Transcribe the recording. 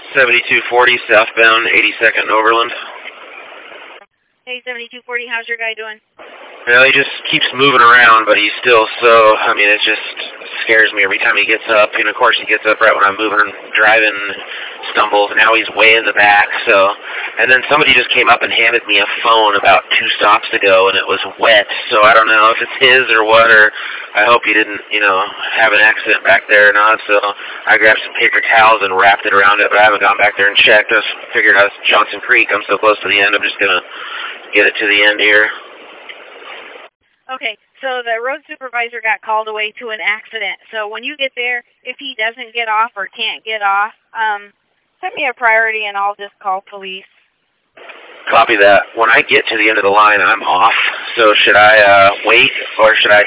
7240 southbound 82nd and Overland. Hey, 7240, how's your guy doing? Well, he just keeps moving around, but he's still it just scares me every time he gets up. And of course, he gets up right when I'm moving and driving, stumbles, and now he's way in the back. And then somebody just came up and handed me a phone about 2 stops ago, and it was wet. So I don't know if it's his or what, or I hope he didn't, have an accident back there or not. So I grabbed some paper towels and wrapped it around it, but I haven't gone back there and checked. I figured I was Johnson Creek. I'm so close to the end. I'm just going to get it to the end here. Okay, so the road supervisor got called away to an accident. So when you get there, if he doesn't get off or can't get off, send me a priority and I'll just call police. Copy that. When I get to the end of the line, I'm off. So should I wait or should I